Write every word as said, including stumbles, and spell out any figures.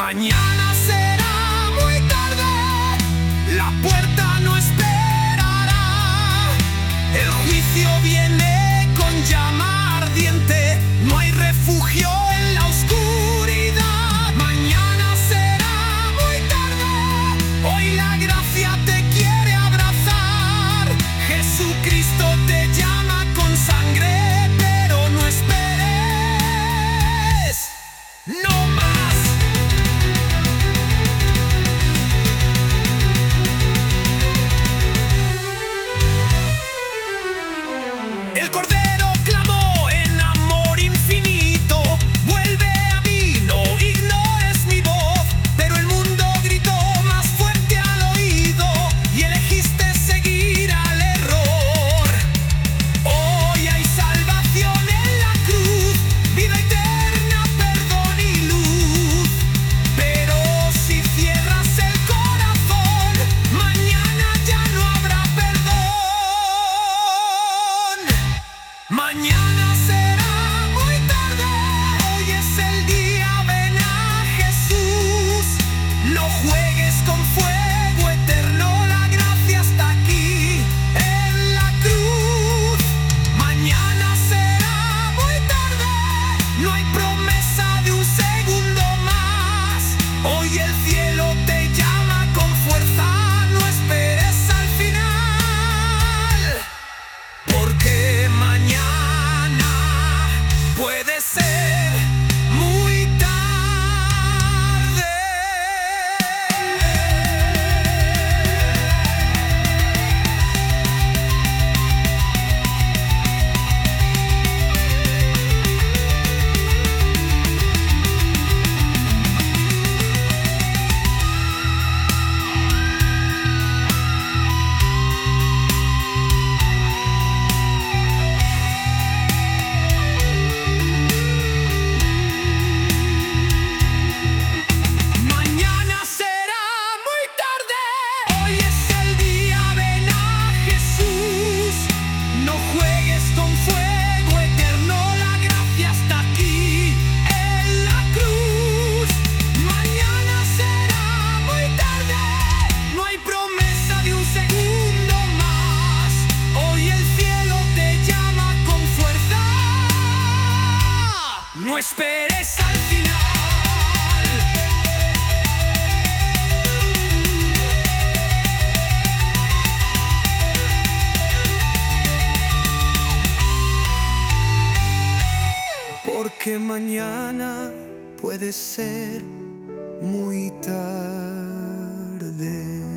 Mañana será muy tarde, la puerta no esperará. El juicio viene con llama ardiente, no hay refugio en la oscuridad. Mañana será muy tarde, hoy la gracia te quiere abrazar. Jesucristo te llama con sangre, pero no esperes, no más. El Cordero clamó en amor infinito: vuelve a mí, no ignores mi voz. Pero el mundo gritó más fuerte al oído y elegiste seguir al error. Hoy hay salvación en la cruz, vida eterna, perdón y luz. Pero si cierras el corazón, mañana ya no habrá perdón. Mañana será muy tarde, hoy es el día, ven a Jesús. No juegues con fuego eterno, la gracia está aquí en la cruz. Mañana será muy tarde, no hay promesa de un segundo más. Hoy el cielo te llama con fuerza, no esperes al final. Porque mañana puede ser muy tarde. Mañana será muy tarde, hoy es el día, ven a Jesús. No juegues con fuego eterno, la gracia está aquí en la cruz. Mañana será muy tarde, no hay promesa de un segundo más. Hoy el cielo te llama con fuerza, no esperes al final. Porque mañana puede ser muy tarde.